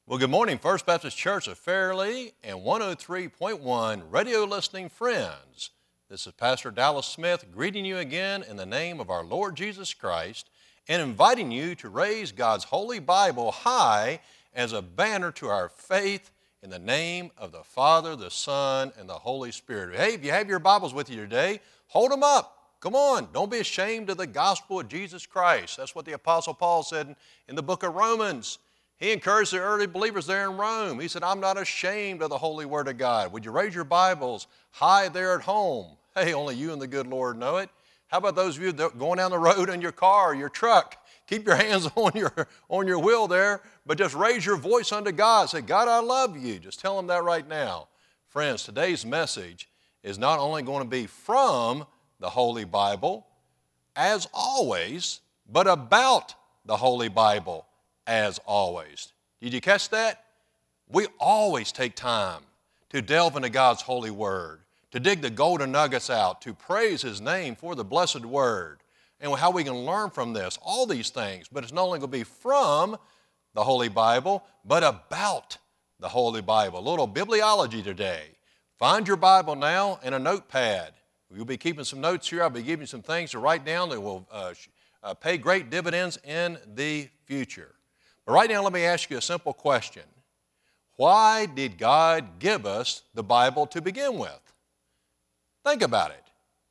Well, good morning, First Baptist Church of Fairleigh and 103.1 radio listening friends. This is Pastor Dallas Smith greeting you again in the name of our Lord Jesus Christ and inviting you to raise God's Holy Bible high as a banner to our faith in the name of the Father, the Son, and the Holy Spirit. Hey, if you have your Bibles with you today, hold them up. Come on, don't be ashamed of the gospel of Jesus Christ. That's what the Apostle Paul said in the book of Romans. He encouraged the early believers there in Rome. He said, I'm not ashamed of the holy word of God. Would you raise your Bibles high there at home? Hey, only you and the good Lord know it. How about those of you that going down the road in your car or your truck? Keep your hands on your wheel there, but just raise your voice unto God. Say, God, I love you. Just tell him that right now. Friends, today's message is not only going to be from the Holy Bible, as always, but about the Holy Bible, as always. Did you catch that? We always take time to delve into God's holy word, to dig the golden nuggets out, to praise his name for the blessed word, and how we can learn from this, all these things. But it's not only going to be from the Holy Bible, but about the Holy Bible. A little bibliology today. Find your Bible now and a notepad. We'll be keeping some notes here. I'll be giving you some things to write down that will pay great dividends in the future. But right now, let me ask you a simple question. Why did God give us the Bible to begin with? Think about it.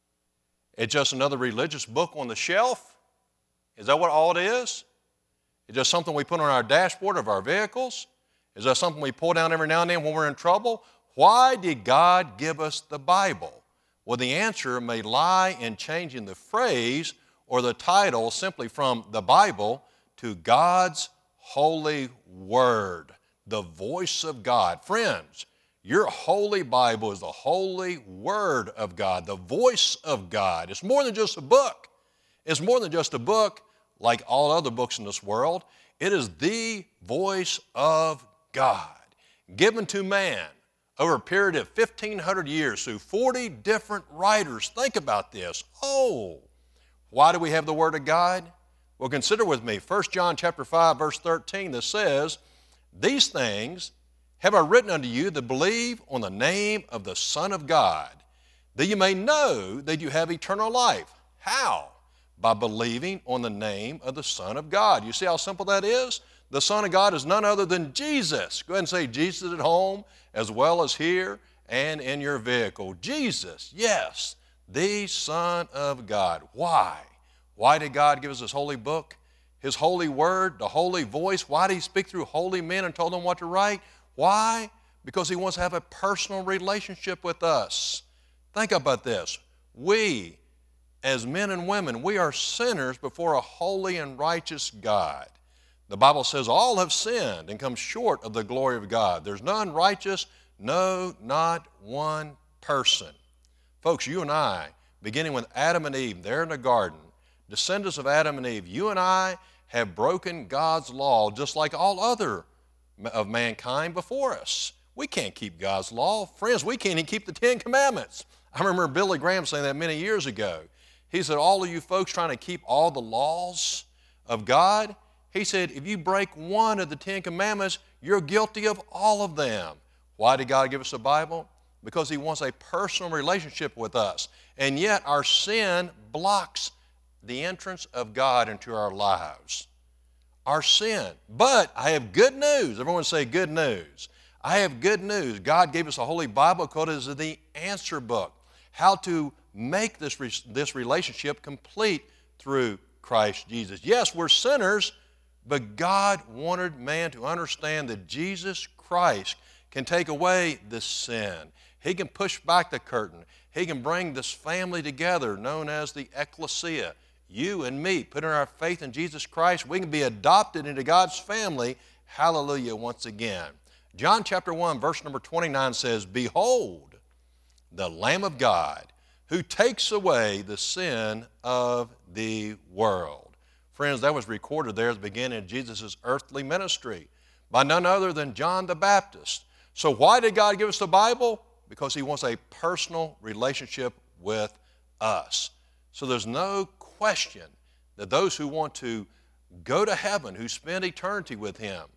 It's just another religious book on the shelf? Is that what all it is? It's just something we put on our dashboard of our vehicles? Is that something we pull down every now and then when we're in trouble? Why did God give us the Bible? Well, the answer may lie in changing the phrase or the title simply from the Bible to God's Holy Word, the voice of God. Friends, your Holy Bible is the Holy Word of God, the voice of God. It's more than just a book. It's more than just a book like all other books in this world. It is the voice of God, given to man over a period of 1,500 years through 40 different writers. Think about this. Oh, why do we have the Word of God? Well, consider with me 1 John chapter 5, verse 13 that says, These things have I written unto you that believe on the name of the Son of God, that you may know that you have eternal life. How? By believing on the name of the Son of God. You see how simple that is? The Son of God is none other than Jesus. Go ahead and say Jesus at home as well as here and in your vehicle. Jesus, yes, the Son of God. Why? Why did God give us His holy book, His holy word, the holy voice? Why did He speak through holy men and told them what to write? Why? Because He wants to have a personal relationship with us. Think about this. We, as men and women, we are sinners before a holy and righteous God. The Bible says all have sinned and come short of the glory of God. There's none righteous, no, not one person. Folks, you and I, beginning with Adam and Eve there in the garden, descendants of Adam and Eve, you and I have broken God's law just like all other of mankind before us. We can't keep God's law. Friends, we can't even keep the Ten Commandments. I remember Billy Graham saying that many years ago. He said, all of you folks trying to keep all the laws of God, he said, if you break one of the Ten Commandments, you're guilty of all of them. Why did God give us the Bible? Because He wants a personal relationship with us. And yet our sin blocks the entrance of God into our lives. Our sin. But I have good news. Everyone say good news. I have good news. God gave us a Holy Bible because it is the answer book. How to make this relationship complete through Christ Jesus. Yes, we're sinners, but God wanted man to understand that Jesus Christ can take away this sin. He can push back the curtain. He can bring this family together known as the ecclesia. You and me, putting our faith in Jesus Christ, we can be adopted into God's family. Hallelujah once again. John chapter 1, verse number 29 says, Behold, the Lamb of God, who takes away the sin of the world. Friends, that was recorded there at the beginning of Jesus' earthly ministry by none other than John the Baptist. So why did God give us the Bible? Because He wants a personal relationship with us. So there's no question that those who want to go to heaven, who spend eternity with Him,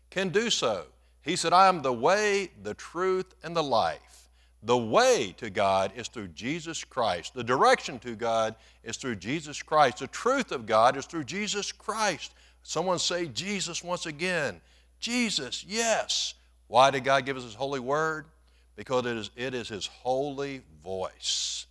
can do so. He said, I am the way, the truth, and the life. The way to God is through Jesus Christ. The direction to God is through Jesus Christ. The truth of God is through Jesus Christ. Someone say Jesus once again. Jesus, yes. Why did God give us His holy word? Because it is His holy voice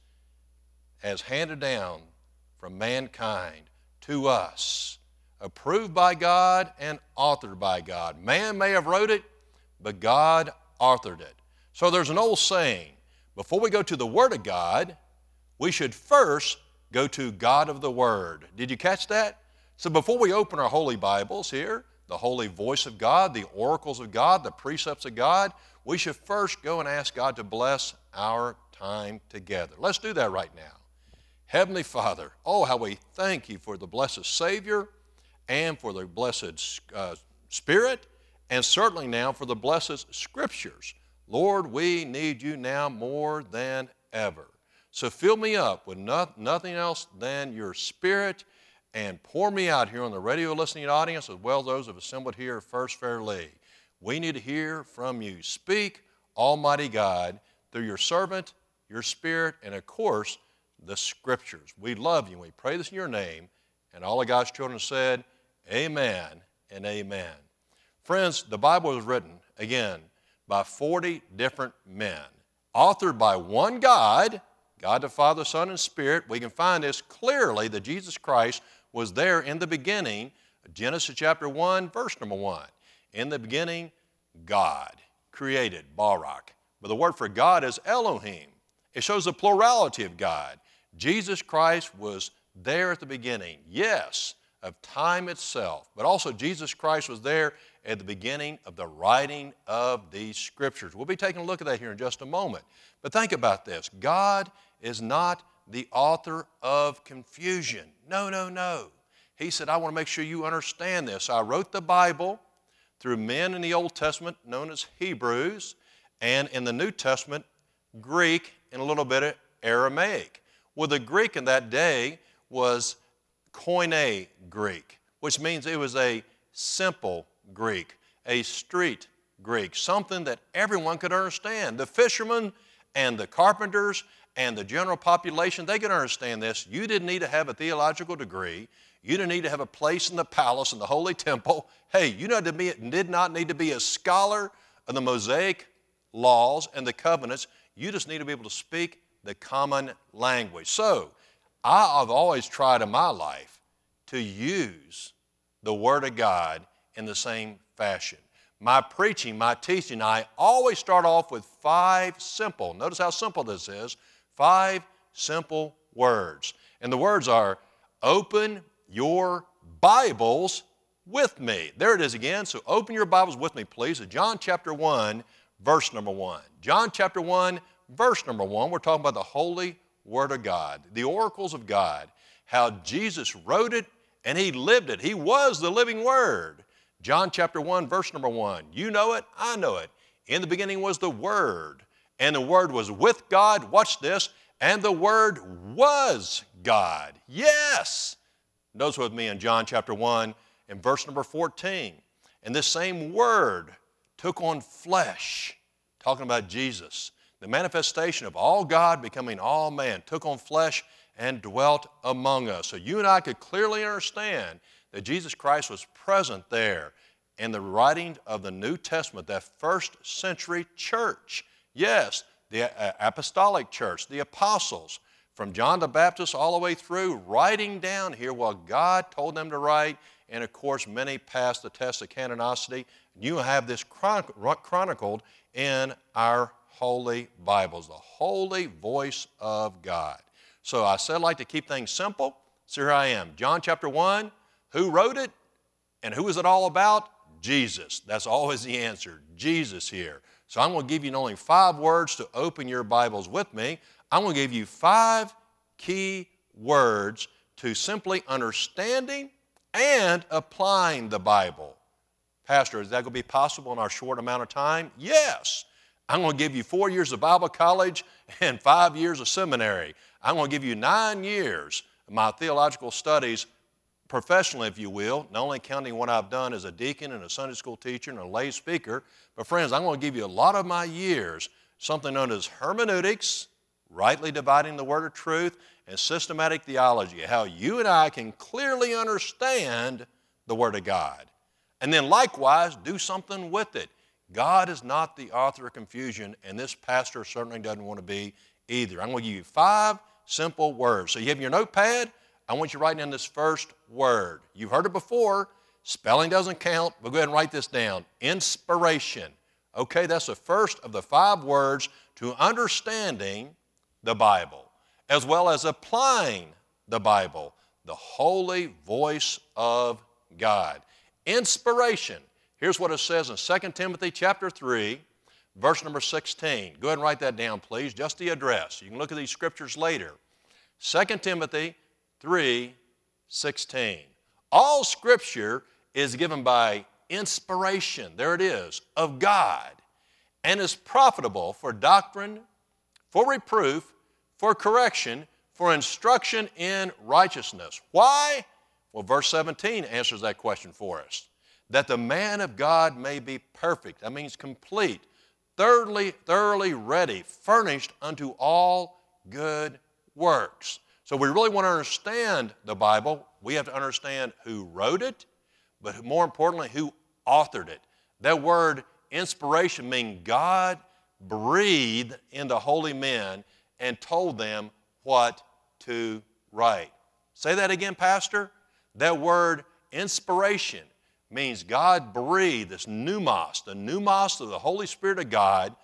as handed down from mankind to us, approved by God and authored by God. Man may have wrote it, but God authored it. So there's an old saying, before we go to the Word of God, we should first go to God of the Word. Did you catch that? So before we open our holy Bibles here, the holy voice of God, the oracles of God, the precepts of God, we should first go and ask God to bless our time together. Let's do that right now. Heavenly Father, oh, how we thank You for the blessed Savior and for the blessed Spirit, and certainly now for the blessed Scriptures. Lord, we need You now more than ever. So fill me up with nothing else than Your Spirit, and pour me out here on the radio listening audience as well as those who have assembled here at First Fairleigh. We need to hear from You. Speak, Almighty God, through Your servant, Your Spirit, and of course, the Scriptures. We love You and we pray this in Your name. And all of God's children said, amen and amen. Friends, the Bible was written, again, by 40 different men, authored by one God, God the Father, Son, and Spirit. We can find this clearly that Jesus Christ was there in the beginning, Genesis chapter 1, verse number 1. In the beginning, God created, Barak. But the word for God is Elohim. It shows the plurality of God. Jesus Christ was there at the beginning, yes, of time itself, but also Jesus Christ was there at the beginning of the writing of these Scriptures. We'll be taking a look at that here in just a moment. But think about this. God is not the author of confusion. No, no, no. He said, I want to make sure you understand this. I wrote the Bible through men in the Old Testament known as Hebrews, and in the New Testament, Greek and a little bit of Aramaic. Well, the Greek in that day was Koine Greek, which means it was a simple Greek, a street Greek, something that everyone could understand. The fishermen and the carpenters and the general population, they could understand this. You didn't need to have a theological degree. You didn't need to have a place in the palace in the Holy Temple. Hey, you did not need to be a scholar of the Mosaic laws and the covenants. You just need to be able to speak the common language. So, I've always tried in my life to use the Word of God in the same fashion. My preaching, my teaching, I always start off with 5 simple, notice how simple this is, 5 simple words. And the words are, open your Bibles with me. There it is again. So open your Bibles with me, please, to John chapter 1, verse number 1. John chapter 1, verse number 1, we're talking about the holy Word of God, the oracles of God, how Jesus wrote it and He lived it. He was the living Word. John chapter 1, verse number 1. You know it, I know it. In the beginning was the Word, and the Word was with God. Watch this. And the Word was God. Yes. Notice with me in John chapter 1 and verse number 14. And this same Word took on flesh, talking about Jesus. The manifestation of all God becoming all man, took on flesh and dwelt among us. So you and I could clearly understand that Jesus Christ was present there in the writing of the New Testament, that first century church. Yes, the apostolic church, the apostles, from John the Baptist all the way through, writing down here what God told them to write. And of course, many passed the test of canonicity. You have this chronicled in our holy Bibles, the holy voice of God. So I said I'd like to keep things simple. So here I am. John chapter 1, who wrote it and who is it all about? Jesus. That's always the answer, Jesus here. So I'm going to give you only 5 words to open your Bibles with me. I'm going to give you 5 key words to simply understanding and applying the Bible. Pastor, is that going to be possible in our short amount of time? Yes. I'm going to give you 4 years of Bible college and 5 years of seminary. I'm going to give you 9 years of my theological studies professionally, if you will, not only counting what I've done as a deacon and a Sunday school teacher and a lay speaker, but friends, I'm going to give you a lot of my years, something known as hermeneutics, rightly dividing the word of truth, and systematic theology, how you and I can clearly understand the Word of God. And then likewise, do something with it. God is not the author of confusion, and this pastor certainly doesn't want to be either. I'm going to give you 5 simple words. So you have your notepad. I want you to write down this first word. You've heard it before. Spelling doesn't count, but go ahead and write this down. Inspiration. Okay, that's the first of the 5 words to understanding the Bible, as well as applying the Bible, the holy voice of God. Inspiration. Here's what it says in 2 Timothy chapter 3, verse number 16. Go ahead and write that down, please, just the address. You can look at these scriptures later. 2 Timothy 3:16. All Scripture is given by inspiration, there it is, of God, and is profitable for doctrine, for reproof, for correction, for instruction in righteousness. Why? Well, verse 17 answers that question for us. That the man of God may be perfect. That means complete, thoroughly ready, furnished unto all good works. So we really want to understand the Bible. We have to understand who wrote it, but more importantly, who authored it. That word inspiration means God breathed into holy men and told them what to write. Say that again, Pastor. That word inspiration means God breathed, this pneumos, the pneumos of the Holy Spirit of God,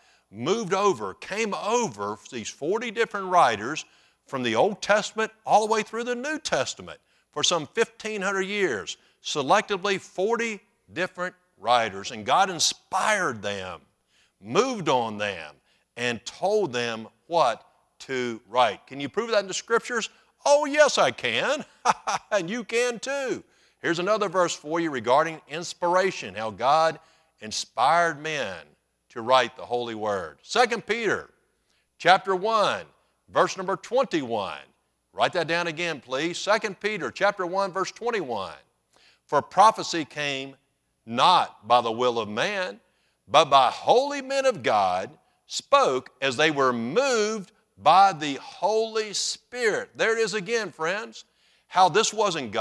came over these 40 different writers from the Old Testament all the way through the New Testament for some 1,500 years, selectively 40 different writers, and God inspired them, moved on them, and told them what to write. Can you prove that in the Scriptures? Oh, yes, I can, and you can too. Here's another verse for you regarding inspiration, how God inspired men to write the Holy Word. 2 Peter chapter 1, verse number 21. Write that down again, please. 2 Peter chapter 1, verse 21. For prophecy came not by the will of man, but by holy men of God, spoke as they were moved by the Holy Spirit. There it is again, friends. How this wasn't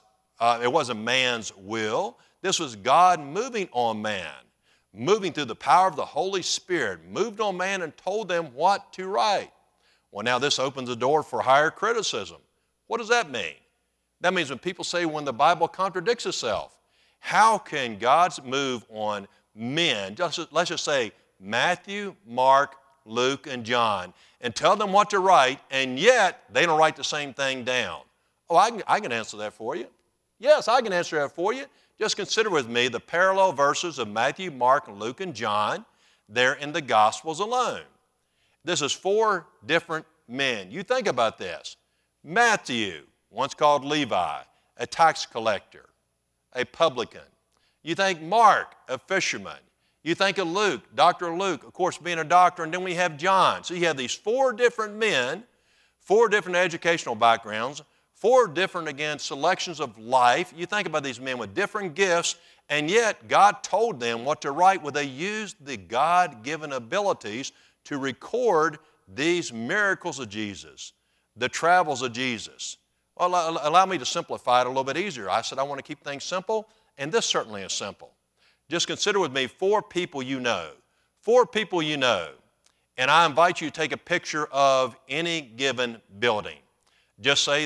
it wasn't man's will. This was God moving on man, moving through the power of the Holy Spirit, moved on man and told them what to write. Well, now this opens the door for higher criticism. What does that mean? That means when people say when the Bible contradicts itself, how can God's move on men, let's just say Matthew, Mark, Luke, and John, and tell them what to write, and yet they don't write the same thing down? Oh, I can answer that for you. Yes, I can answer that for you. Just consider with me the parallel verses of Matthew, Mark, Luke, and John there in the Gospels alone. This is 4 different men. You think about this. Matthew, once called Levi, a tax collector, a publican. You think Mark, a fisherman. You think of Luke, Dr. Luke, of course, being a doctor, and then we have John. So you have these 4 different men, 4 different educational backgrounds, 4 different, again, selections of life. You think about these men with different gifts, and yet God told them what to write. Well, they used the God-given abilities to record these miracles of Jesus, the travels of Jesus. Well, allow me to simplify it a little bit easier. I said I want to keep things simple, and this certainly is simple. Just consider with me 4 people you know. 4 people you know. And I invite you to take a picture of any given building. Just say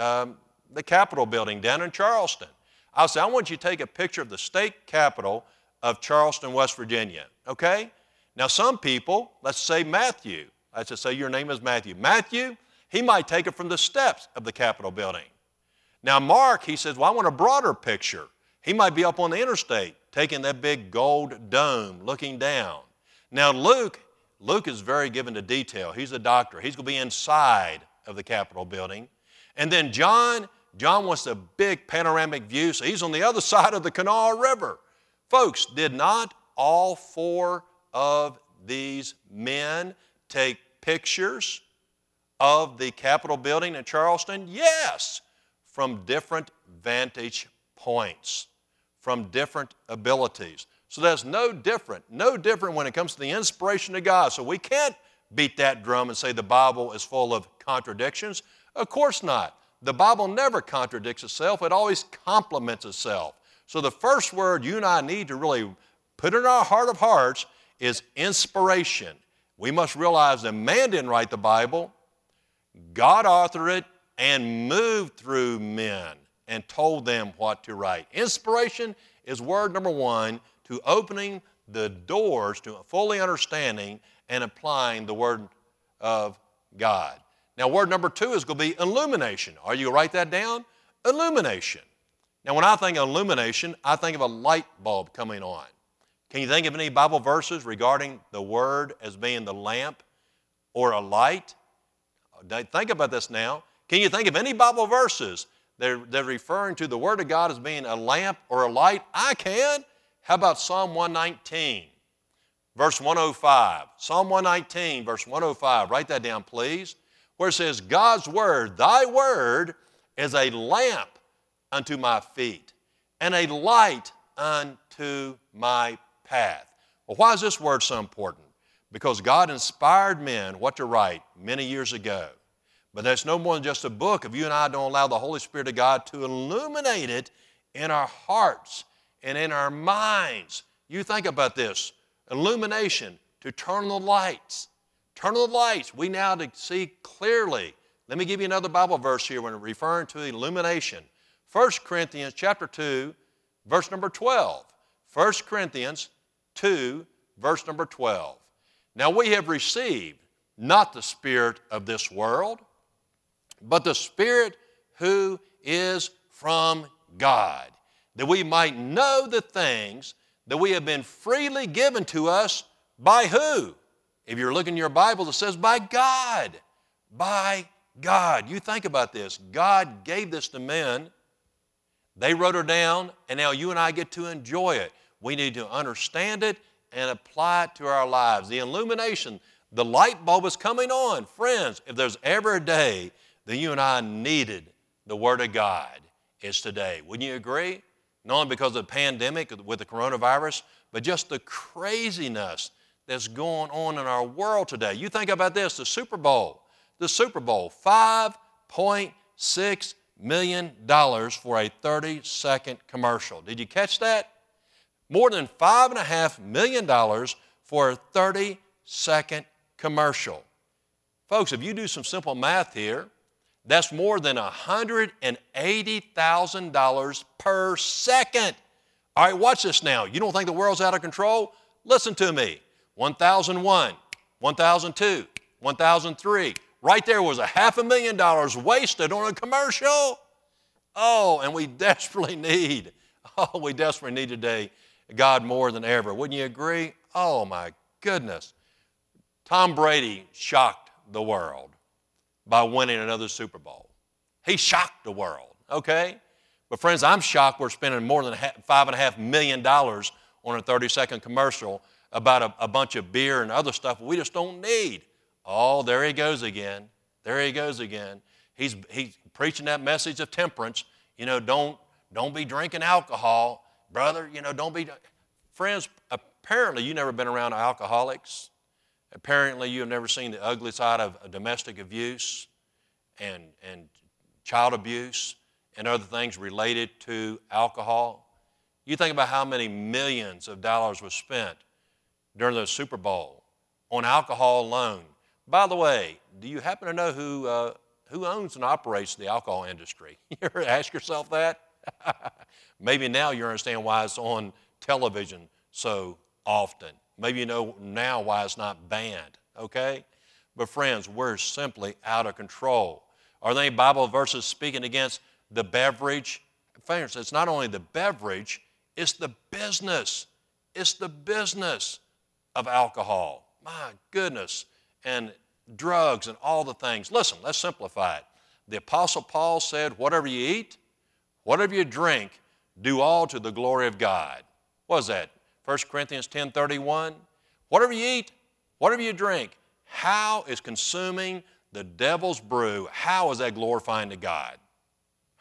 the Capitol building down in Charleston. I'll say, I want you to take a picture of the state capitol of Charleston, West Virginia. Okay? Now some people, let's say Matthew. Let's just say your name is Matthew. Matthew, he might take it from the steps of the Capitol building. Now Mark, he says, well, I want a broader picture. He might be up on the interstate, taking that big gold dome, looking down. Now Luke is very given to detail. He's a doctor. He's going to be inside of the Capitol building. And then John wants a big panoramic view, so he's on the other side of the Kanawha River. Folks, did not all 4 of these men take pictures of the Capitol building in Charleston? Yes, from different vantage points, from different abilities. So that's no different when it comes to the inspiration of God. So we can't beat that drum and say the Bible is full of contradictions. Of course not. The Bible never contradicts itself. It always complements itself. So the first word you and I need to really put in our heart of hearts is inspiration. We must realize that man didn't write the Bible. God authored it and moved through men and told them what to write. Inspiration is word number one to opening the doors to fully understanding and applying the Word of God. Now, word number two is going to be illumination. Are you going to write that down? Illumination. Now, when I think of illumination, I think of a light bulb coming on. Can you think of any Bible verses regarding the Word as being the lamp or a light? Think about this now. Can you think of any Bible verses that are referring to the Word of God as being a lamp or a light? I can. How about Psalm 119, verse 105? Psalm 119, verse 105. Write that down, please. Where it says, God's Word, thy Word is a lamp unto my feet and a light unto my path. Well, why is this word so important? Because God inspired men what to write many years ago. But that's no more than just a book if you and I don't allow the Holy Spirit of God to illuminate it in our hearts and in our minds. You think about this. Illumination, to turn on the lights. Turn on the lights. We now to see clearly. Let me give you another Bible verse here when referring to illumination. 1 Corinthians chapter 2, verse number 12. 1 Corinthians 2, verse number 12. Now we have received not the spirit of this world, but the Spirit who is from God, that we might know the things that we have been freely given to us by who? If you're looking in your Bible, it says by God. By God. You think about this. God gave this to men. They wrote it down, and now you and I get to enjoy it. We need to understand it and apply it to our lives. The illumination, the light bulb is coming on. Friends, if there's ever a day that you and I needed the Word of God, it's today. Wouldn't you agree? Not only because of the pandemic with the coronavirus, but just the craziness that's going on in our world today. You think about this, the Super Bowl. The Super Bowl, $5.6 million for a 30-second commercial. Did you catch that? More than $5.5 million for a 30-second commercial. Folks, if you do some simple math here, that's more than $180,000 per second. All right, watch this now. You don't think the world's out of control? Listen to me. 1001, 1002, 1003. Right there was $500,000 wasted on a commercial. Oh, and we desperately need today God more than ever. Wouldn't you agree? Oh, my goodness. Tom Brady shocked the world by winning another Super Bowl. He shocked the world, okay? But friends, I'm shocked we're spending more than $5.5 million on a 30-second commercial about a bunch of beer and other stuff we just don't need. Oh, there he goes again. There he goes again. He's preaching that message of temperance. You know, don't be drinking alcohol. Brother, you know, don't be. Friends, apparently you've never been around alcoholics. Apparently you have never seen the ugly side of domestic abuse and child abuse and other things related to alcohol. You think about how many millions of dollars was spent during the Super Bowl on alcohol alone. By the way, do you happen to know who owns and operates the alcohol industry? You ever ask yourself that? Maybe now you understand why it's on television so often. Maybe you know now why it's not banned, okay? But friends, we're simply out of control. Are there any Bible verses speaking against the beverage? Friends, it's not only the beverage, it's the business. It's the business of alcohol. My goodness. And drugs and all the things. Listen, let's simplify it. The Apostle Paul said, whatever you eat, whatever you drink, do all to the glory of God. What is that? 1 Corinthians 10:31. Whatever you eat, whatever you drink, how is consuming the devil's brew, how is that glorifying to God? Huh?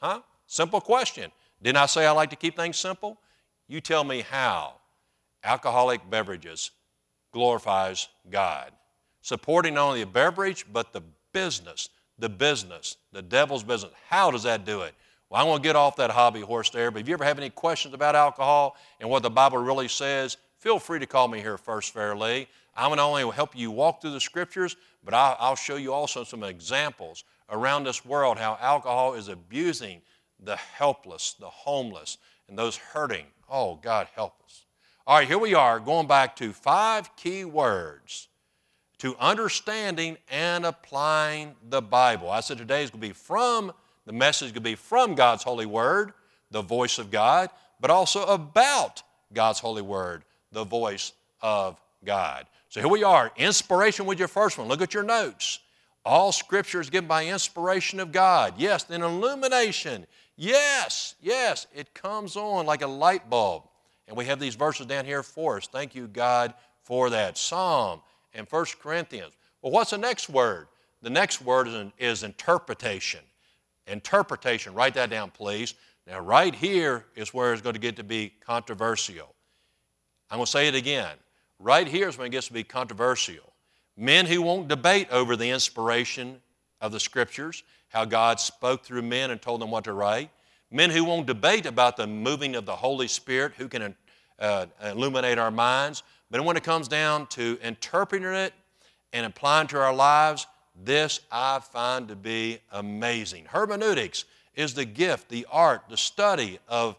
Simple question. Didn't I say I like to keep things simple? You tell me how alcoholic beverages glorifies God. Supporting not only the beverage, but the business, the devil's business. How does that do it? Well, I'm going to get off that hobby horse there, but if you ever have any questions about alcohol and what the Bible really says, feel free to call me here First Fairleigh. I'm going to only help you walk through the Scriptures, but I'll show you also some examples around this world how alcohol is abusing the helpless, the homeless, and those hurting. Oh, God help us. All right, here we are going back to 5 key words to understanding and applying the Bible. I said today's going to be the message is going to be from God's holy word, the voice of God, but also about God's holy word, the voice of God. So here we are, inspiration with your first one. Look at your notes. All Scripture is given by inspiration of God. Yes, then illumination. Yes, it comes on like a light bulb. And we have these verses down here for us. Thank you, God, for that. Psalm and 1 Corinthians. Well, what's the next word? The next word is interpretation. Interpretation, write that down, please. Now, right here is where it's going to get to be controversial. I'm going to say it again. Right here is when it gets to be controversial. Men who won't debate over the inspiration of the Scriptures, how God spoke through men and told them what to write. Men who won't debate about the moving of the Holy Spirit, who can illuminate our minds. But when it comes down to interpreting it and applying to our lives, this I find to be amazing. Hermeneutics is the gift, the art, the study of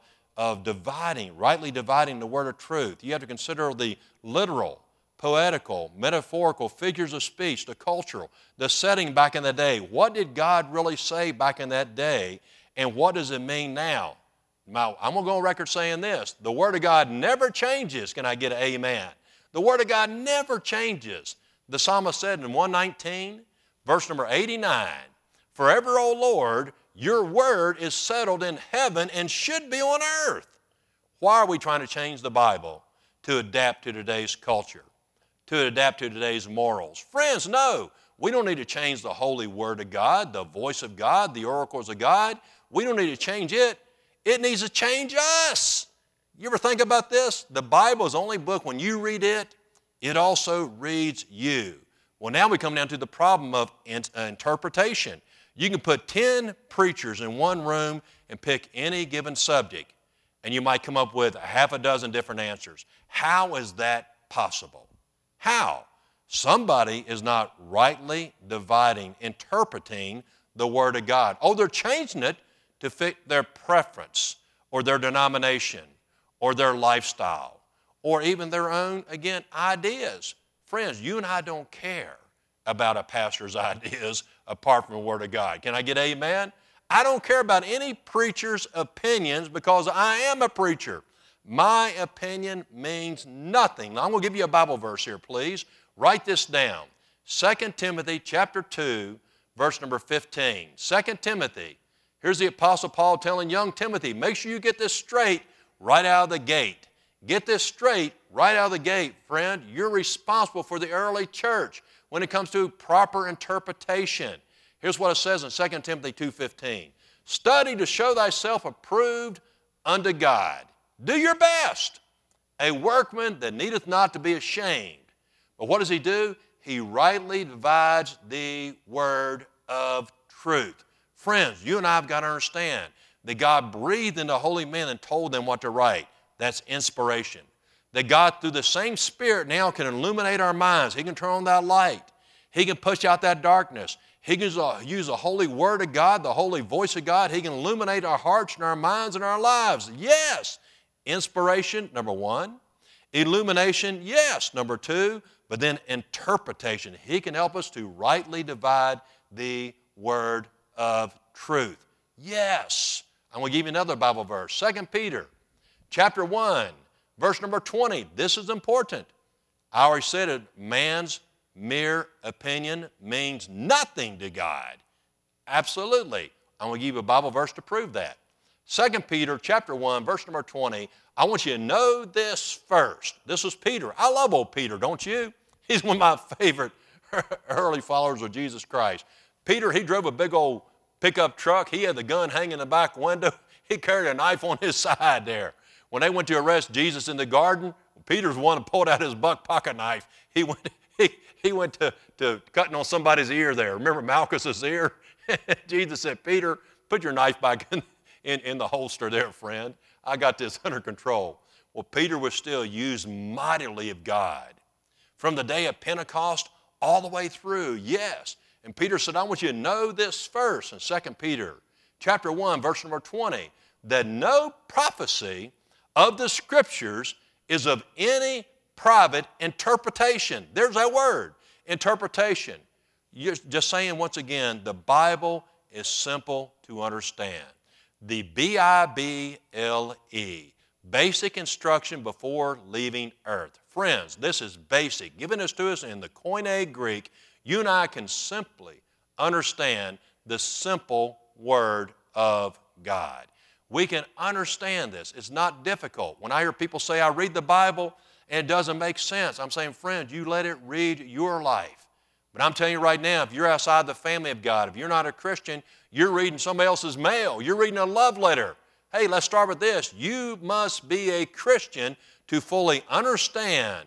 rightly dividing the word of truth. You have to consider the literal, poetical, metaphorical figures of speech, the cultural, the setting back in the day. What did God really say back in that day, and what does it mean now? Now, I'm going to go on record saying this. The Word of God never changes. Can I get an amen? The Word of God never changes. The psalmist said in 119, verse number 89, "Forever, O Lord, your word is settled in heaven and should be on earth." Why are we trying to change the Bible? To adapt to today's culture, to adapt to today's morals. Friends, no, we don't need to change the holy word of God, the voice of God, the oracles of God. We don't need to change it. It needs to change us. You ever think about this? The Bible is the only book, when you read it, it also reads you. Well, now we come down to the problem of interpretation. You can put 10 preachers in one room and pick any given subject, and you might come up with a half a dozen different answers. How is that possible? How? Somebody is not rightly dividing, interpreting the Word of God. Oh, they're changing it to fit their preference or their denomination or their lifestyle or even their own, again, ideas. Friends, you and I don't care about a pastor's ideas apart from the Word of God. Can I get amen? I don't care about any preacher's opinions because I am a preacher. My opinion means nothing. Now, I'm going to give you a Bible verse here, please. Write this down. 2 Timothy chapter 2, verse number 15. 2 Timothy. Here's the Apostle Paul telling young Timothy, make sure you get this straight right out of the gate. Get this straight right out of the gate, friend. You're responsible for the early church when it comes to proper interpretation. Here's what it says in 2 Timothy 2:15. Study to show thyself approved unto God. Do your best. A workman that needeth not to be ashamed. But what does he do? He rightly divides the word of truth. Friends, you and I have got to understand that God breathed into holy men and told them what to write. That's inspiration. That God, through the same Spirit, now can illuminate our minds. He can turn on that light. He can push out that darkness. He can use the holy Word of God, the holy voice of God. He can illuminate our hearts and our minds and our lives. Yes. Inspiration, number one. Illumination, yes, number two. But then interpretation. He can help us to rightly divide the Word of truth. Yes. I'm going to give you another Bible verse. 2 Peter chapter 1, verse number 20. This is important. I already said it. Man's mere opinion means nothing to God. Absolutely. I'm going to give you a Bible verse to prove that. 2 Peter chapter 1, verse number 20. I want you to know this first. This was Peter. I love old Peter, don't you? He's one of my favorite early followers of Jesus Christ. Peter, he drove a big old pickup truck. He had the gun hanging in the back window. He carried a knife on his side there. When they went to arrest Jesus in the garden, Peter's the one who pulled out his buck pocket knife. He went to cutting on somebody's ear there. Remember Malchus's ear? Jesus said, Peter, put your knife back in the holster there, friend. I got this under control. Well, Peter was still used mightily of God. From the day of Pentecost all the way through, yes. And Peter said, I want you to know this first in 2 Peter chapter 1, verse number 20, that no prophecy of the Scriptures is of any private interpretation. There's that word, interpretation. You're just saying once again, the Bible is simple to understand. The Bible, basic instruction before leaving earth. Friends, this is basic. Given this to us in the Koine Greek, you and I can simply understand the simple Word of God. We can understand this. It's not difficult. When I hear people say, I read the Bible and it doesn't make sense, I'm saying, friends, you let it read your life. But I'm telling you right now, if you're outside the family of God, if you're not a Christian, you're reading somebody else's mail. You're reading a love letter. Hey, let's start with this. You must be a Christian to fully understand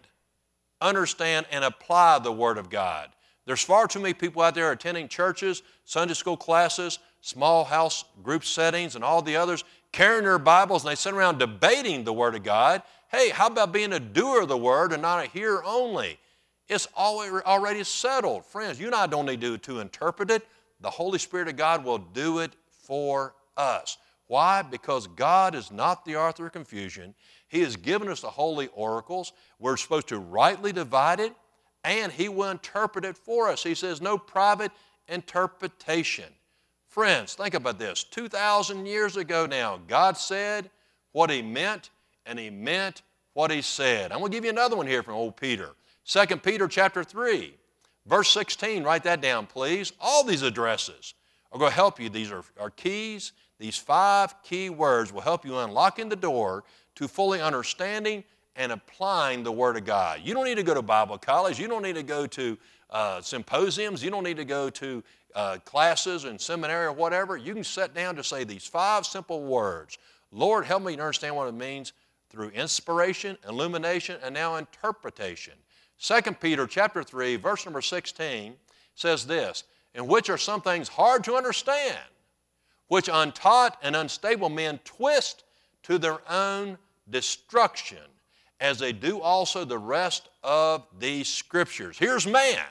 and apply the Word of God. There's far too many people out there attending churches, Sunday school classes, small house group settings, and all the others, carrying their Bibles, and they sit around debating the Word of God. Hey, how about being a doer of the Word and not a hearer only? It's already settled. Friends, you and I don't need to interpret it. The Holy Spirit of God will do it for us. Why? Because God is not the author of confusion. He has given us the holy oracles. We're supposed to rightly divide it, and He will interpret it for us. He says no private interpretation. Friends, think about this. 2,000 years ago now, God said what He meant, and He meant what He said. I'm going to give you another one here from old Peter. 2 Peter chapter 3, verse 16. Write that down, please. All these addresses are going to help you. These are keys. These 5 key words will help you unlocking the door to fully understanding and applying the Word of God. You don't need to go to Bible college. You don't need to go to symposiums. You don't need to go to classes and seminary or whatever. You can sit down to say these 5 simple words. Lord, help me to understand what it means through inspiration, illumination, and now interpretation. 2 Peter chapter 3, verse number 16 says this, in which are some things hard to understand, which untaught and unstable men twist to their own destruction, as they do also the rest of these Scriptures. Here's man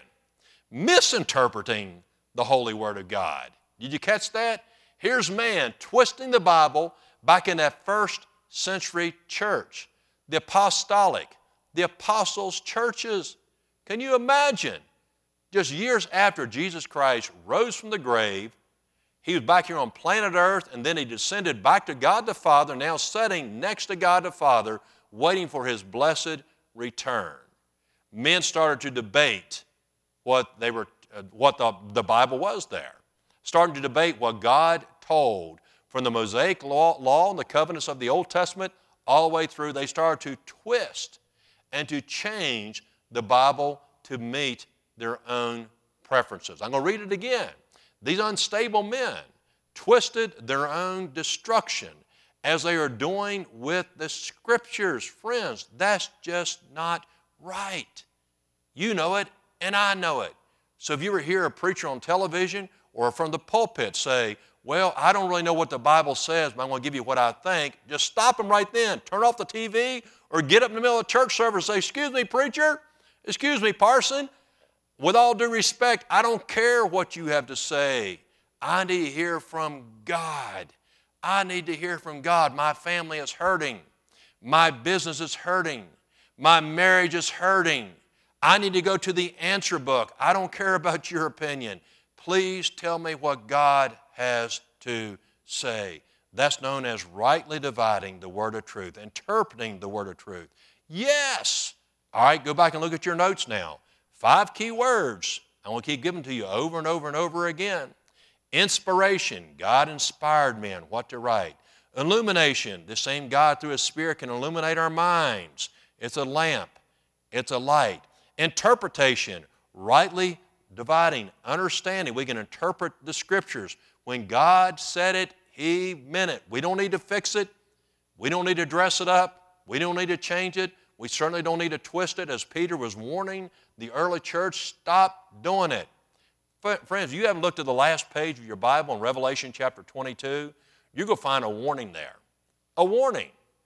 misinterpreting the holy Word of God. Did you catch that? Here's man twisting the Bible back in that first century church, the apostolic, the apostles' churches. Can you imagine? Just years after Jesus Christ rose from the grave, He was back here on planet Earth, and then He descended back to God the Father, now sitting next to God the Father, waiting for His blessed return. Men started to debate what the Bible was there, starting to debate what God told. From the Mosaic law and the covenants of the Old Testament all the way through, they started to twist and to change the Bible to meet their own preferences. I'm going to read it again. These unstable men twisted their own destruction as they are doing with the Scriptures. Friends, that's just not right. You know it, and I know it. So if you ever hear a preacher on television or from the pulpit say, well, I don't really know what the Bible says, but I'm going to give you what I think, just stop them right then. Turn off the TV or get up in the middle of church service and say, excuse me, preacher, excuse me, parson. With all due respect, I don't care what you have to say. I need to hear from God. I need to hear from God. My family is hurting. My business is hurting. My marriage is hurting. I need to go to the answer book. I don't care about your opinion. Please tell me what God has to say. That's known as rightly dividing the word of truth, interpreting the word of truth. Yes. All right, go back and look at your notes now. 5 key words. I want to keep giving to you over and over and over again. Inspiration. God inspired men what to write. Illumination. The same God through His Spirit can illuminate our minds. It's a lamp. It's a light. Interpretation. Rightly dividing, understanding. We can interpret the Scriptures. When God said it, He meant it. We don't need to fix it. We don't need to dress it up. We don't need to change it. We certainly don't need to twist it. As Peter was warning the early church, stop doing it. Friends, you haven't looked at the last page of your Bible in Revelation chapter 22, you're going to find a warning there. A warning.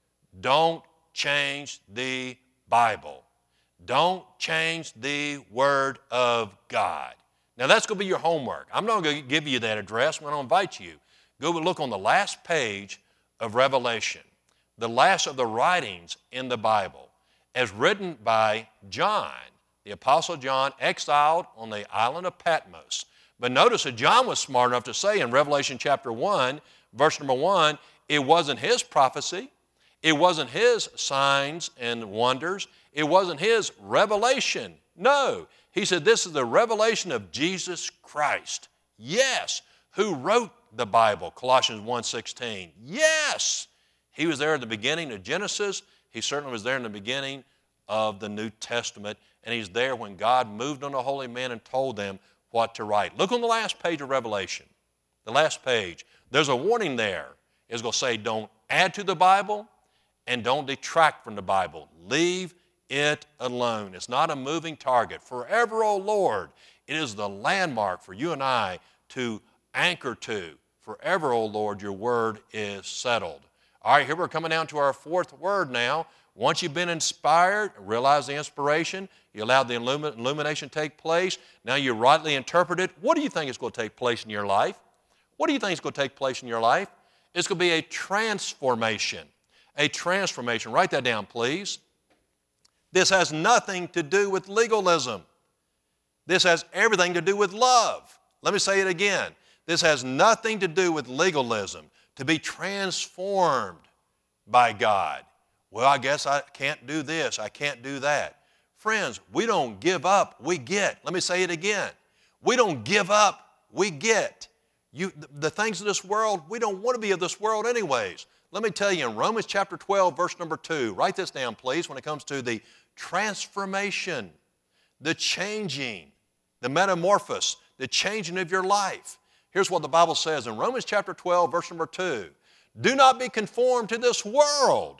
Don't change the Bible. Don't change the Word of God. Now, that's going to be your homework. I'm not going to give you that address. I'm going to invite you. Go look on the last page of Revelation, the last of the writings in the Bible, as written by John, the Apostle John, exiled on the island of Patmos. But notice that John was smart enough to say in Revelation chapter 1, verse number 1, it wasn't his prophecy. It wasn't his signs and wonders. It wasn't his revelation. No. He said this is the revelation of Jesus Christ. Yes. Who wrote the Bible? Colossians 1:16. Yes. He was there at the beginning of Genesis. He certainly was there in the beginning of the New Testament. And he's there when God moved on the holy men and told them what to write. Look on the last page of Revelation. The last page. There's a warning there. It's going to say don't add to the Bible and don't detract from the Bible. Leave it alone. It's not a moving target. Forever, O Lord, it is the landmark for you and I to anchor to. Forever, O Lord, your word is settled. All right, here we're coming down to our fourth word now. Once you've been inspired, realize the inspiration, you allowed the illumination to take place, now you rightly interpret it. What do you think is going to take place in your life? What do you think is going to take place in your life? It's going to be a transformation. A transformation. Write that down, please. This has nothing to do with legalism. This has everything to do with love. Let me say it again. This has nothing to do with legalism. To be transformed by God. Well, I guess I can't do this. I can't do that. Friends, we don't give up. We get. Let me say it again. We don't give up. We get. The things of this world, we don't want to be of this world anyways. Let me tell you in Romans chapter 12, verse number 2, write this down, please, when it comes to the transformation, the changing, the metamorphosis, the changing of your life. Here's what the Bible says in Romans chapter 12, verse number 2. Do not be conformed to this world.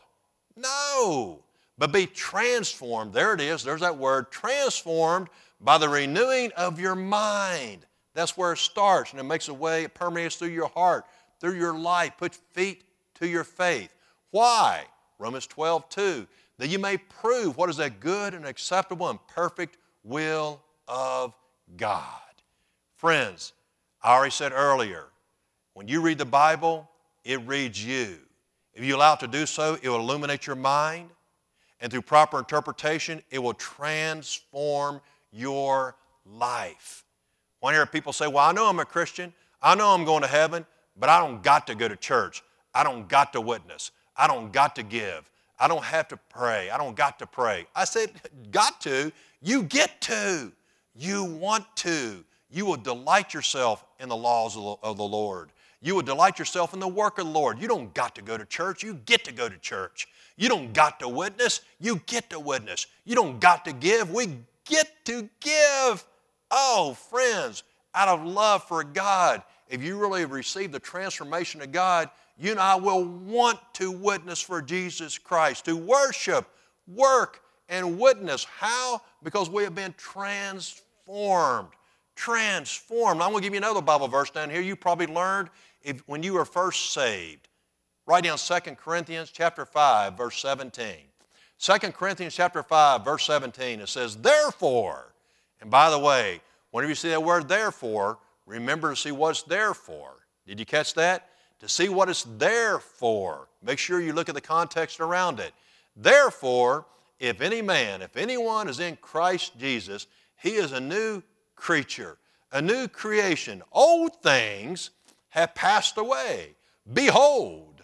No, but be transformed. There it is. There's that word, transformed by the renewing of your mind. That's where it starts, and it makes a way, it permeates through your heart, through your life, puts feet to your faith. Why? Romans 12:2, that you may prove what is that good and acceptable and perfect will of God. Friends, I already said earlier, when you read the Bible, it reads you. If you allow it to do so, it will illuminate your mind, and through proper interpretation, it will transform your life. When I hear people say, well, I know I'm a Christian, I know I'm going to heaven, but I don't got to go to church. I don't got to witness. I don't got to give. I don't have to pray. I don't got to pray. I said, got to? You get to. You want to. You will delight yourself in the laws of the Lord. You will delight yourself in the work of the Lord. You don't got to go to church. You get to go to church. You don't got to witness. You get to witness. You don't got to give. We get to give. Oh, friends, out of love for God, if you really have received the transformation of God, you and I will want to witness for Jesus Christ, to worship, work, and witness. How? Because we have been transformed. Transformed. I'm going to give you another Bible verse down here. You probably learned when you were first saved. Write down 2 Corinthians chapter 5, verse 17. 2 Corinthians chapter 5, verse 17, it says, therefore, and by the way, whenever you see that word therefore, remember to see what it's there for. Did you catch that? To see what it's there for. Make sure you look at the context around it. Therefore, if anyone is in Christ Jesus, he is a new creature, a new creation. Old things have passed away. Behold,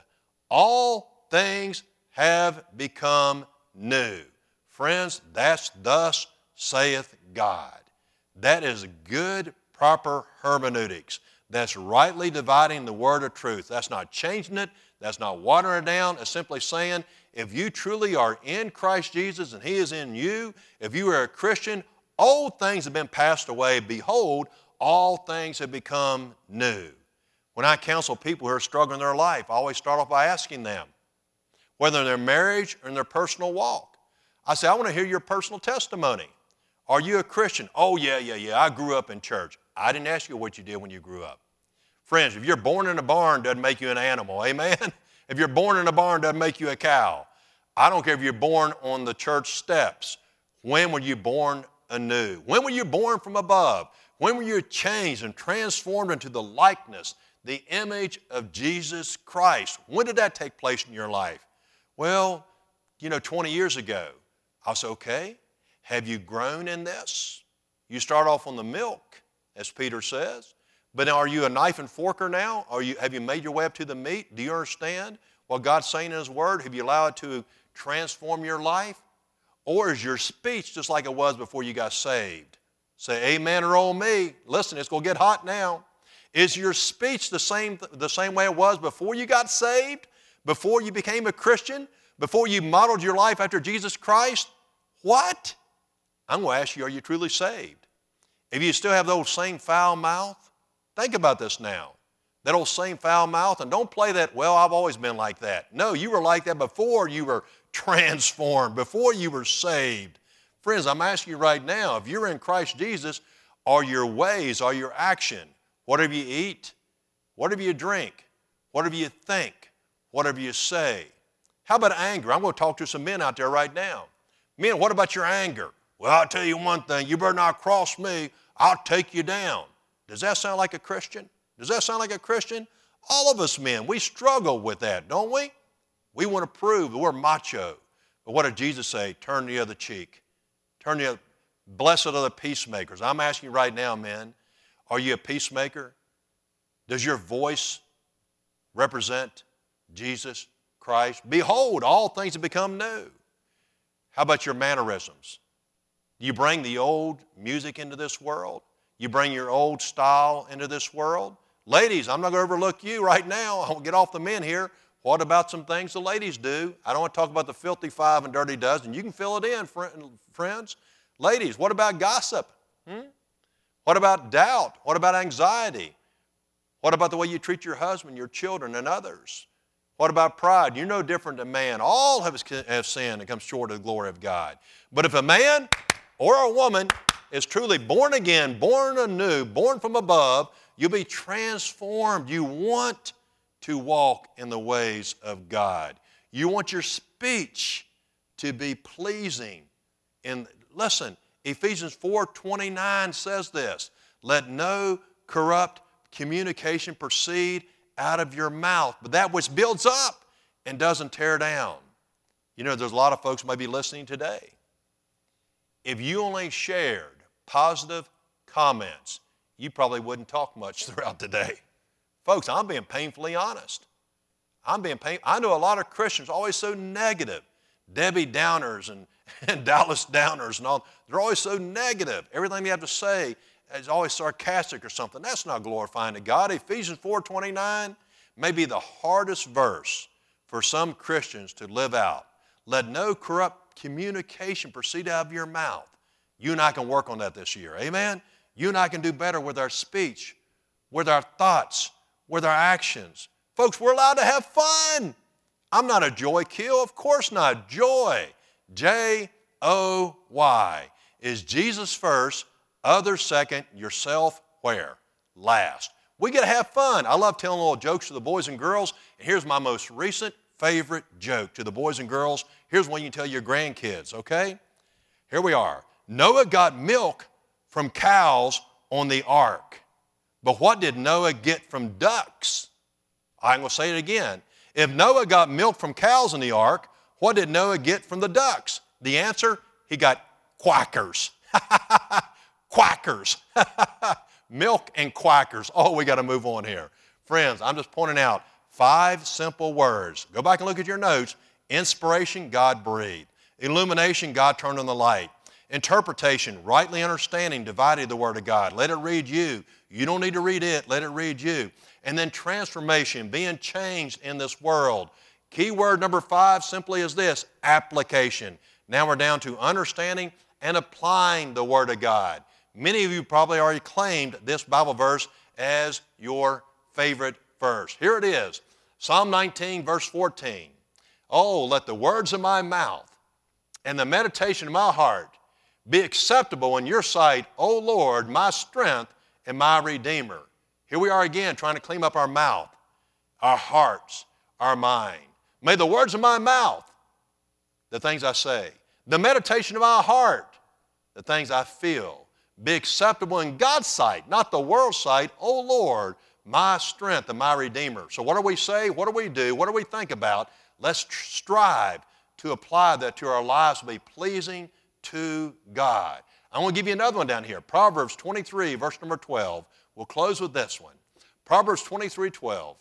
all things have become new. Friends, that's thus saith God. That is good, proper hermeneutics. That's rightly dividing the word of truth. That's not changing it. That's not watering it down. It's simply saying, if you truly are in Christ Jesus and He is in you, if you are a Christian, old things have been passed away. Behold, all things have become new. When I counsel people who are struggling in their life, I always start off by asking them, whether in their marriage or in their personal walk. I say, I want to hear your personal testimony. Are you a Christian? Oh, yeah, I grew up in church. I didn't ask you what you did when you grew up. Friends, if you're born in a barn, doesn't make you an animal, amen? If you're born in a barn, doesn't make you a cow. I don't care if you're born on the church steps. When were you born anew? When were you born from above? When were you changed and transformed into the likeness, the image of Jesus Christ? When did that take place in your life? Well, 20 years ago. I said, okay, have you grown in this? You start off on the milk, as Peter says. But are you a knife and forker now? Have you made your way up to the meat? Do you understand what God's saying in His Word? Have you allowed it to transform your life? Or is your speech just like it was before you got saved? Say amen or oh me. Listen, it's going to get hot now. Is your speech the same way it was before you got saved? Before you became a Christian? Before you modeled your life after Jesus Christ? What? I'm going to ask you, are you truly saved? If you still have the old same foul mouth, think about this now. That old same foul mouth, and don't play that, well, I've always been like that. No, you were like that before you were transformed, before you were saved. Friends, I'm asking you right now, if you're in Christ Jesus, are your ways, are your action, whatever you eat, whatever you drink, whatever you think, whatever you say. How about anger? I'm going to talk to some men out there right now. Men, what about your anger? Well, I'll tell you one thing, you better not cross me, I'll take you down. Does that sound like a Christian? Does that sound like a Christian? All of us men, we struggle with that, don't we? We want to prove that we're macho. But what did Jesus say? Turn the other cheek. Turn the other. Blessed are the peacemakers. I'm asking you right now, men, are you a peacemaker? Does your voice represent Jesus Christ? Behold, all things have become new. How about your mannerisms? Do you bring the old music into this world? You bring your old style into this world? Ladies, I'm not going to overlook you right now. I'll get off the men here. What about some things the ladies do? I don't want to talk about the filthy five and dirty dozen. You can fill it in, friends. Ladies, what about gossip? What about doubt? What about anxiety? What about the way you treat your husband, your children, and others? What about pride? You're no different than man. All have sinned and come short of the glory of God. But if a man or a woman is truly born again, born anew, born from above, you'll be transformed. You want to walk in the ways of God. You want your speech to be pleasing. And listen, Ephesians 4:29 says this, let no corrupt communication proceed out of your mouth, but that which builds up and doesn't tear down. There's a lot of folks maybe listening today. If you only shared positive comments, you probably wouldn't talk much throughout the day. Folks, I'm being painfully honest. I know a lot of Christians always so negative. Debbie Downers and Dallas Downers and all. They're always so negative. Everything they have to say is always sarcastic or something. That's not glorifying to God. Ephesians 4:29 may be the hardest verse for some Christians to live out. Let no corrupt communication proceed out of your mouth. You and I can work on that this year. Amen? You and I can do better with our speech, with our thoughts, with our actions. Folks, we're allowed to have fun. I'm not a joy kill. Of course not. Joy. Joy. Is Jesus first, others second, yourself where? Last. We get to have fun. I love telling little jokes to the boys and girls. And here's my most recent favorite joke to the boys and girls. Here's one you tell your grandkids, okay? Here we are. Noah got milk from cows on the ark. But what did Noah get from ducks? I'm going to say it again. If Noah got milk from cows in the ark, what did Noah get from the ducks? The answer, he got quackers. Quackers. Milk and quackers. Oh, we got to move on here. Friends, I'm just pointing out 5 simple words. Go back and look at your notes. Inspiration, God breathed. Illumination, God turned on the light. Interpretation, rightly understanding, divided the Word of God. Let it read you. You don't need to read it. Let it read you. And then transformation, being changed in this world. Key word number 5 simply is this, application. Now we're down to understanding and applying the Word of God. Many of you probably already claimed this Bible verse as your favorite verse. Here it is, Psalm 19, verse 14. Oh, let the words of my mouth and the meditation of my heart be acceptable in your sight, O Lord, my strength and my Redeemer. Here we are again trying to clean up our mouth, our hearts, our mind. May the words of my mouth, the things I say, the meditation of my heart, the things I feel, be acceptable in God's sight, not the world's sight, O Lord, my strength and my Redeemer. So what do we say? What do we do? What do we think about? Let's strive to apply that to our lives to be pleasing to God. I'm going to give you another one down here. Proverbs 23, verse number 12. We'll close with this one. Proverbs 23:12.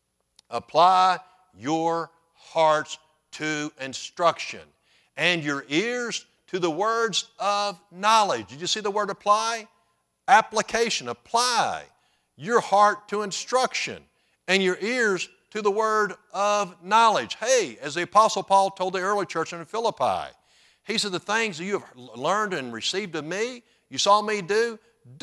Apply your hearts to instruction and your ears to the words of knowledge. Did you see the word apply? Application, apply your heart to instruction and your ears to the word of knowledge. Hey, as the Apostle Paul told the early church in Philippi, he said, the things that you have learned and received of me, you saw me do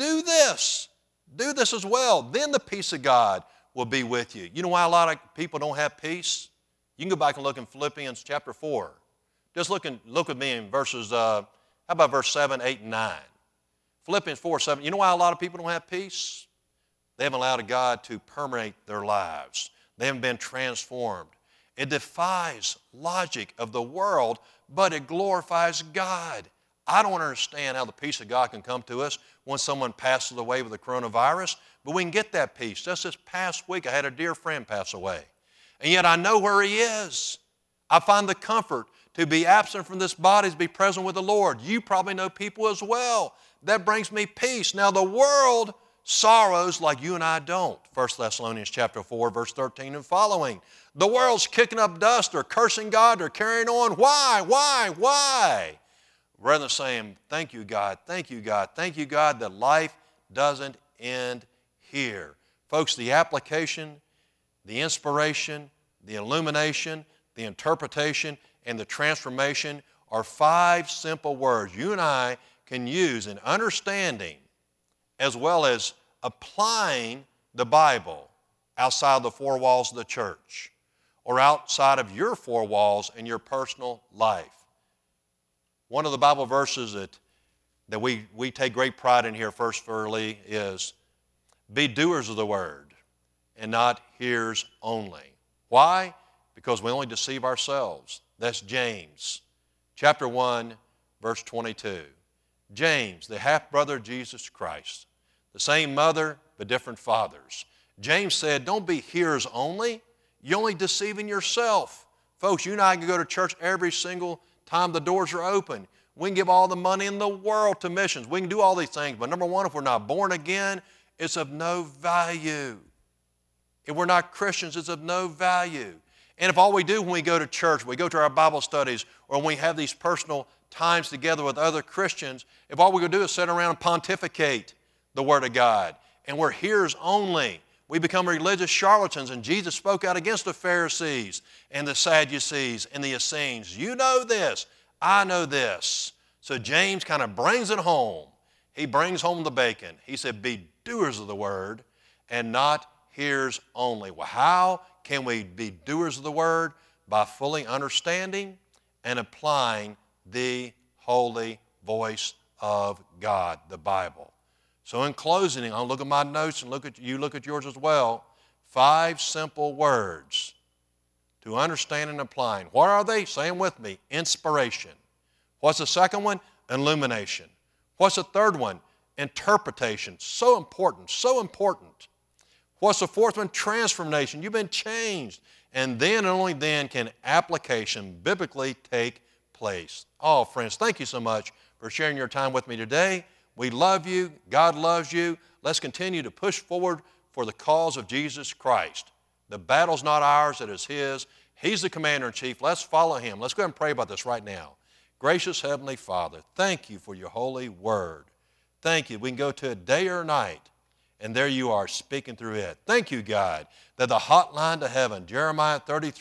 this. Do this as well. Then the peace of God will be with you. You know why a lot of people don't have peace? You can go back and look in Philippians chapter 4. Just look with me in verses, how about verse 7, 8, and 9? Philippians 4, 7. You know why a lot of people don't have peace? They haven't allowed God to permeate their lives. They haven't been transformed. It defies logic of the world, but it glorifies God. I don't understand how the peace of God can come to us when someone passes away with the coronavirus, but we can get that peace. Just this past week, I had a dear friend pass away, and yet I know where he is. I find the comfort to be absent from this body, to be present with the Lord. You probably know people as well. That brings me peace. Now, the world sorrows like you and I don't. 1 Thessalonians chapter 4, verse 13 and following. The world's kicking up dust or cursing God or carrying on. Why? Rather than saying, thank you, God, thank you, God, thank you, God, that life doesn't end here. Folks, the application, the inspiration, the illumination, the interpretation, and the transformation are 5 simple words you and I can use in understanding as well as applying the Bible outside the 4 walls of the church or outside of your 4 walls in your personal life. One of the Bible verses that we take great pride in here, First Lee, is be doers of the word and not hearers only. Why? Because we only deceive ourselves. That's James chapter 1, verse 22. James, the half-brother of Jesus Christ, the same mother but different fathers. James said, don't be hearers only. You're only deceiving yourself. Folks, you and I can go to church every single time the doors are open. We can give all the money in the world to missions. We can do all these things. But number one, if we're not born again, it's of no value. If we're not Christians, it's of no value. And if all we do when we go to church, we go to our Bible studies, or when we have these personal times together with other Christians, if all we're going to do is sit around and pontificate the Word of God, and we're hearers only, we become religious charlatans, and Jesus spoke out against the Pharisees and the Sadducees and the Essenes. You know this. I know this. So James kind of brings it home. He brings home the bacon. He said, be doers of the Word and not hearers only. Well, how can we be doers of the Word? By fully understanding and applying the holy voice of God, the Bible. So in closing, I'll look at my notes and look at yours as well. 5 simple words to understand and applying. What are they? Say them with me. Inspiration. What's the second one? Illumination. What's the third one? Interpretation. So important, so important. What's the fourth one? Transformation. You've been changed. And then and only then can application biblically take place. Oh, friends, thank you so much for sharing your time with me today. We love you. God loves you. Let's continue to push forward for the cause of Jesus Christ. The battle's not ours, it is His. He's the commander-in-chief. Let's follow Him. Let's go ahead and pray about this right now. Gracious Heavenly Father, thank you for your holy word. Thank you. We can go to it day or night, and there you are speaking through it. Thank you, God, that the hotline to heaven, Jeremiah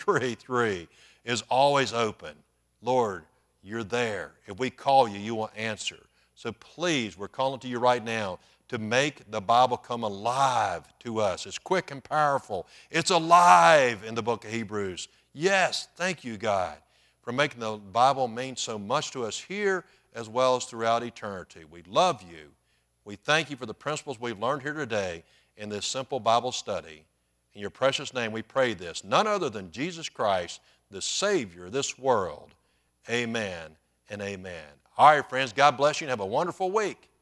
33:3, is always open. Lord, you're there. If we call you, you will answer. So please, we're calling to you right now. to make the Bible come alive to us. It's quick and powerful. It's alive in the book of Hebrews. Yes, thank you, God, for making the Bible mean so much to us here as well as throughout eternity. We love you. We thank you for the principles we've learned here today in this simple Bible study. In your precious name we pray this, none other than Jesus Christ, the Savior of this world. Amen and amen. All right, friends, God bless you and have a wonderful week.